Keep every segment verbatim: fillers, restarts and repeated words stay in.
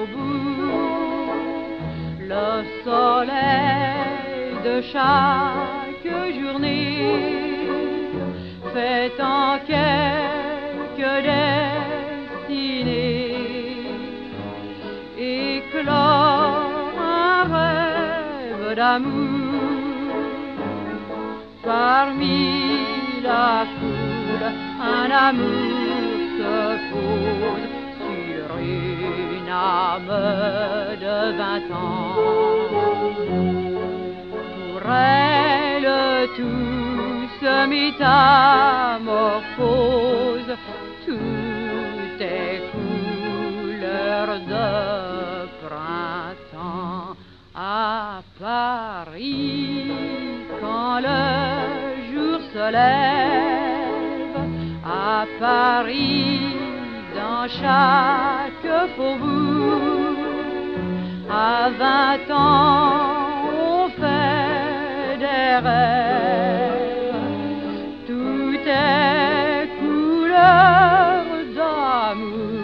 faubourg, le soleil de chaque journée fait en quelques destinées éclore un rêve d'amour parmi la foule, un amour se pose sur une âme de vingt ans. Pour elle, tout se métamorphose, tout est couleur de printemps. À Paris, quand le jour se lève, à Paris, dans chaque faubourg, à vingt ans, on fait des rêves, tout est couleur d'amour.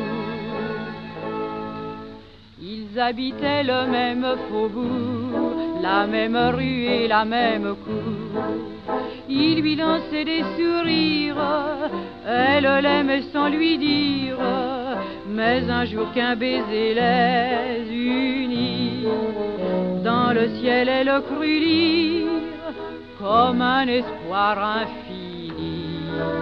Ils habitaient le même faubourg, la même rue et la même cour. Il lui lançait des sourires, elle l'aimait sans lui dire. Mais un jour qu'un baiser les unit, dans le ciel elle crut lire comme un espoir infini.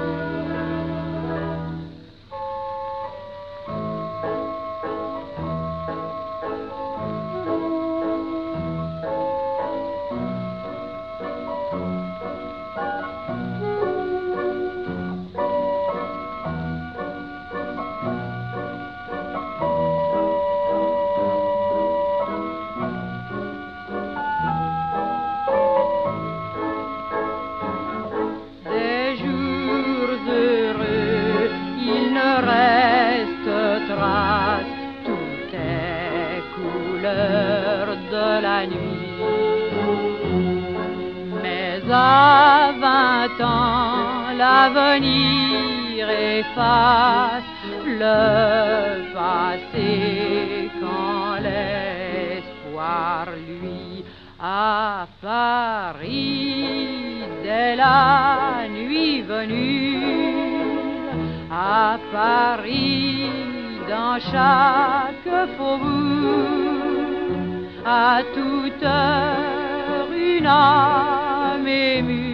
Tout est couleur de la nuit. Mais à vingt ans, l'avenir efface le passé quand l'espoir, lui, à Paris, dès la nuit venue, à Paris, dans chaque faubourg, à toute heure une âme émue